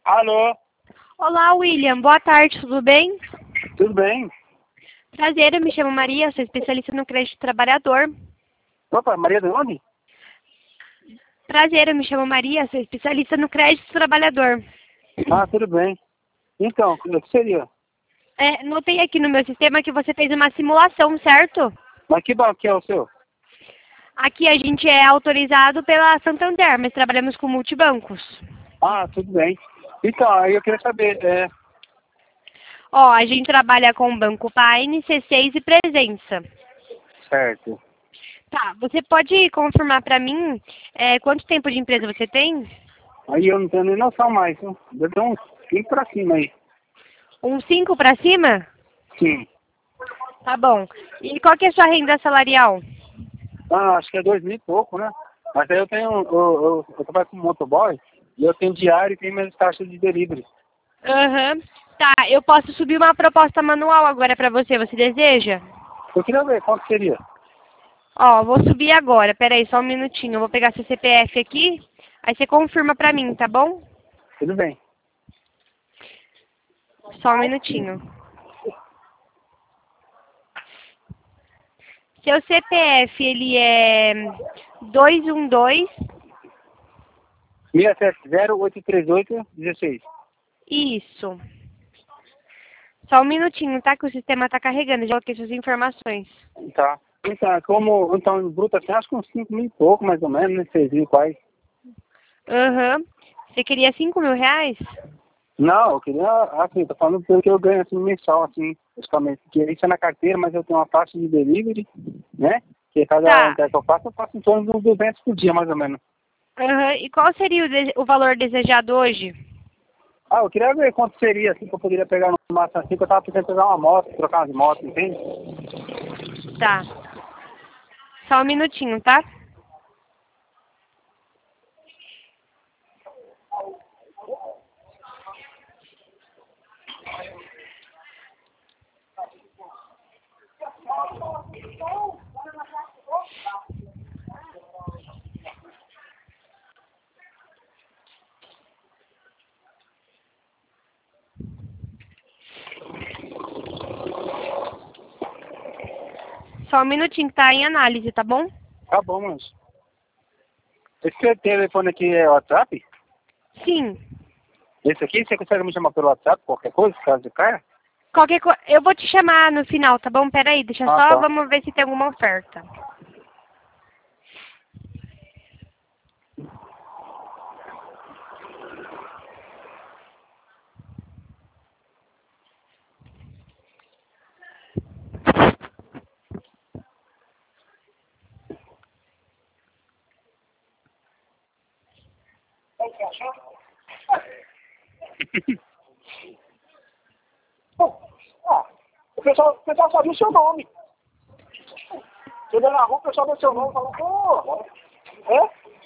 Alô, Olá, William. Boa tarde, tudo bem? tudo bem? Prazer, eu me chamo Maria, sou especialista no crédito trabalhador. Opa, Maria de onde? Prazer, eu me chamo Maria, sou especialista no crédito trabalhador. Ah, tudo bem. Então, o que seria? Notei aqui no meu sistema que você fez uma simulação, certo? Mas que banco que é o seu? Aqui a gente é autorizado pela Santander, mas trabalhamos com multibancos. Ah, tudo bem. Então, aí eu queria saber, Ó, a gente trabalha com Banco Paine, C6 e Presença. certo. Tá, você pode confirmar pra mim quanto tempo de empresa você tem? Aí eu não tenho nem noção mais, viu? Deve ter uns 5 pra cima aí. Um 5 pra cima? Sim. Tá bom. E qual que é a sua renda salarial? Ah, acho que é 2.000 e pouco, né? Mas aí eu tenho, eu trabalho com motoboy e eu tenho diário e tenho minhas taxas de delivery. Aham. Tá, eu posso subir uma proposta manual agora pra você. Você deseja? Eu queria ver quanto seria. Ó, vou subir agora. Pera aí, só um minutinho. Eu vou pegar seu CPF aqui. Aí você confirma pra mim, tá bom? Tudo bem. Só um minutinho. Seu CPF, ele é 212. 670-838-16. Isso. Só um minutinho, tá? Que o sistema tá carregando. Já coloquei suas informações. Tá. Então, então, em bruto assim, acho que uns 5.000 e pouco, mais ou menos, né? 6.000 quase. Aham. Você queria 5.000 reais? Não, eu queria, assim, tô falando pelo que eu ganho, assim, mensal, assim, basicamente. Porque isso é na carteira, mas eu tenho uma taxa de delivery, né? Que cada Tá. entrega que eu faço em torno de uns 200 por dia, mais ou menos. Aham. E qual seria o valor desejado hoje? Ah, eu queria ver quanto seria, assim, que eu poderia pegar no máximo, assim, que eu tava pensando em pegar uma moto, trocar umas motos, entende? Tá. Só um minutinho, tá? Só um minutinho que tá em análise, tá bom? Tá bom, mas... Esse telefone aqui é WhatsApp? Sim. Esse aqui, você consegue me chamar pelo WhatsApp, qualquer coisa, caso de caia? Qualquer coisa. Eu vou te chamar no final, tá bom? Pera aí, deixa Ah, só, tá. vamos ver se tem alguma oferta. O pessoal só viu o seu nome. Chega na rua, o pessoal vê seu nome e fala, pô, é?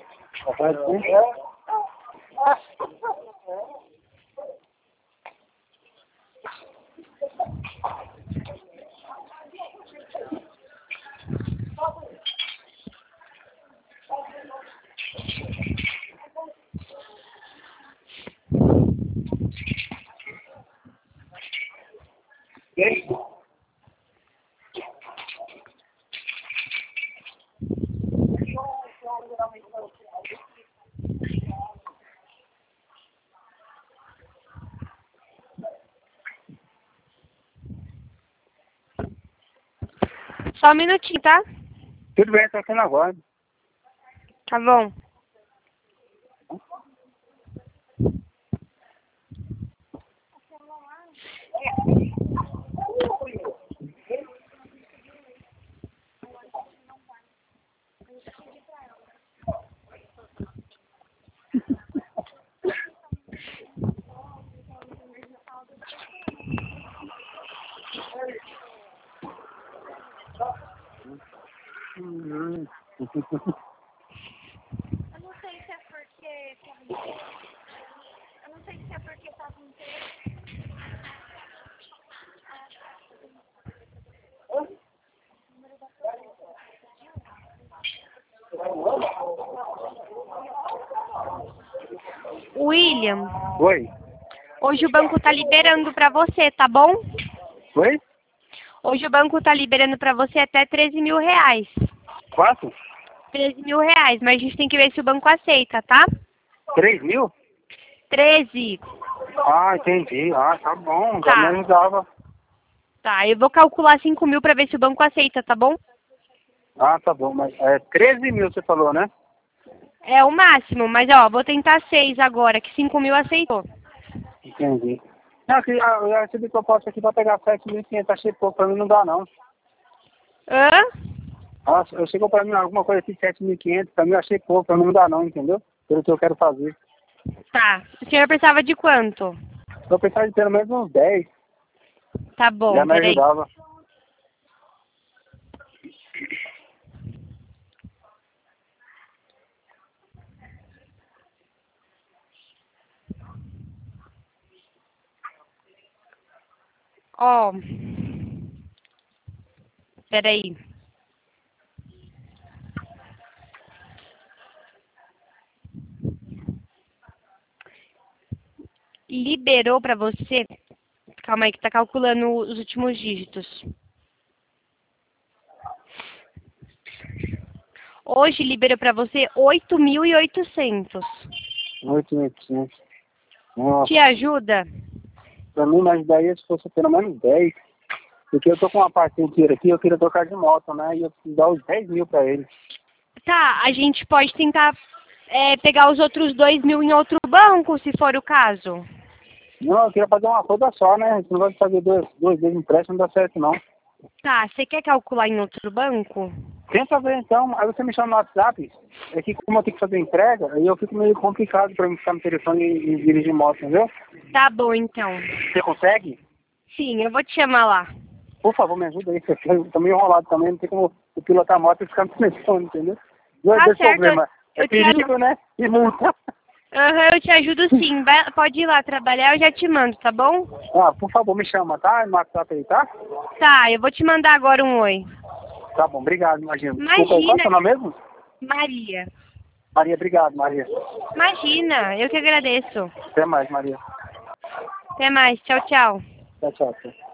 É? Só um minutinho, tá? Tudo bem, tá sendo agora. Tá bom. William, Oi. Hoje o banco tá liberando pra você, tá bom? Oi? Hoje o banco tá liberando pra você até 13 mil reais. Quanto? 13 mil reais, mas a gente tem que ver se o banco aceita, tá? 3 mil? 13. Ah, entendi. Ah, tá bom. Já me Tá. ajudava. Tá, eu vou calcular 5 mil pra ver se o banco aceita, tá bom? Ah, tá bom. Mas 13 mil você falou, né? É o máximo, mas ó, vou tentar 6 agora, que 5 mil aceitou. Entendi. Não, eu recebi proposta aqui pra pegar 7.500. Achei pouco. Pra mim não dá, não. Hã? Nossa, chegou pra mim alguma coisa assim, 7.500. Pra mim eu achei pouco. Pra mim não dá, não, entendeu? Pelo que eu quero fazer. Tá. O senhor precisava de quanto? Eu pensava de pelo menos uns 10. Tá Já bom, me peraí. ajudava. Ó. Peraí. Liberou pra você. Calma aí que tá calculando os últimos dígitos. Hoje liberou pra você 8.800. 8.800. Nossa. Te ajuda? Pra mim me ajudaria se fosse pelo menos 10. Porque eu tô com uma parte inteira aqui, eu queria trocar de moto, né? E eu preciso dar os 10 mil pra ele. Tá, a gente pode tentar pegar os outros 2 mil em outro banco, se for o caso. Não, eu queria fazer uma coisa só, né? Esse negócio de fazer duas vezes empréstimo não dá certo, não. Tá, você quer calcular em outro banco? Tenta ver então, aí você me chama no WhatsApp. É que como eu tenho que fazer entrega, aí eu fico meio complicado pra mim ficar no telefone e dirigir moto, entendeu? Tá bom, então. Você consegue? Sim, eu vou te chamar lá. Por favor, me ajuda aí, porque eu tô meio enrolado também, não tem como eu pilotar a moto e ficar no telefone, entendeu? Dois Tá certo, problemas. É eu te ajudo. perigo, né? E multa. Aham, eu te ajudo sim. Pode ir lá trabalhar, eu já te mando, tá bom? Ah, por favor, me chama, tá? No WhatsApp aí, tá? Tá, eu vou te mandar agora um oi. Tá bom, obrigado, imagina. Imagina. Desculpa aí, qual é o seu nome mesmo? Maria. Maria, obrigado, Maria. Imagina, eu que agradeço. Até mais, Maria. Até mais, tchau, tchau. Tchau, tchau. Tchau.